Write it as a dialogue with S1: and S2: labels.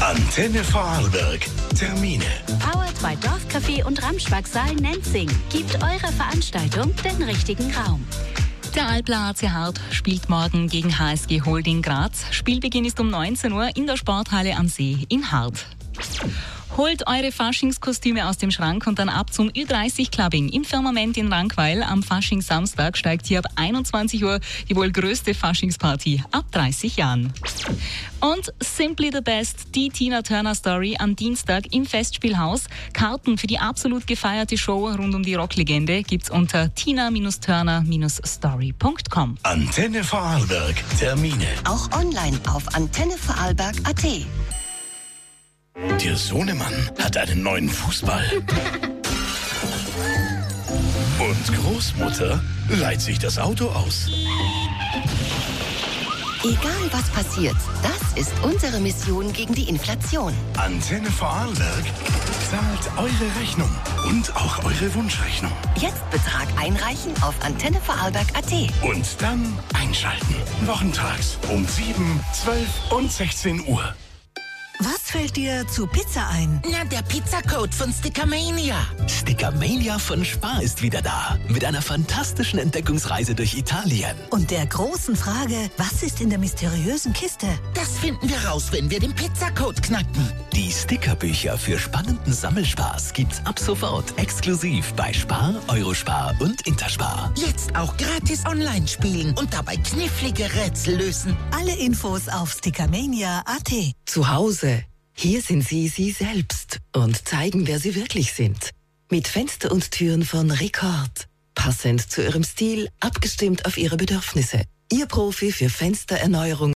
S1: Antenne Vorarlberg. Termine.
S2: Powered by Dorfcafé und Ramschwachsal Nenzing. Gibt eurer Veranstaltung den richtigen Raum.
S3: Der Alpler AC Hart spielt morgen gegen HSG Holding Graz. Spielbeginn ist um 19 Uhr in der Sporthalle am See in Hart. Holt eure Faschingskostüme aus dem Schrank und dann ab zum Ü30-Clubbing im Firmament in Rankweil. Am Faschingssamstag steigt hier ab 21 Uhr die wohl größte Faschingsparty ab 30 Jahren. Und Simply the Best, die Tina Turner Story am Dienstag im Festspielhaus. Karten für die absolut gefeierte Show rund um die Rocklegende gibt's unter tina-turner-story.com.
S1: Antenne Vorarlberg. Termine.
S4: Auch online auf antennevorarlberg.at.
S1: Der Sohnemann hat einen neuen Fußball. Und Großmutter leiht sich das Auto aus.
S4: Egal was passiert, das ist unsere Mission gegen die Inflation.
S1: Antenne Vorarlberg zahlt eure Rechnung und auch eure Wunschrechnung.
S4: Jetzt Betrag einreichen auf antennevorarlberg.at.
S1: Und dann einschalten. Wochentags um 7, 12 und 16 Uhr.
S5: Was fällt dir zu Pizza ein?
S6: Na, der Pizzacode von Stickermania.
S7: Stickermania von Spar ist wieder da. Mit einer fantastischen Entdeckungsreise durch Italien.
S5: Und der großen Frage, was ist in der mysteriösen Kiste?
S6: Das finden wir raus, wenn wir den Pizzacode knacken.
S7: Die Stickerbücher für spannenden Sammelspaß gibt's ab sofort exklusiv bei Spar, Eurospar und Interspar.
S6: Jetzt auch gratis online spielen und dabei knifflige Rätsel lösen.
S5: Alle Infos auf stickermania.at.
S8: Zu Hause. Hier sind Sie selbst und zeigen, wer Sie wirklich sind. Mit Fenster und Türen von Ricord. Passend zu Ihrem Stil, abgestimmt auf Ihre Bedürfnisse. Ihr Profi für Fenstererneuerung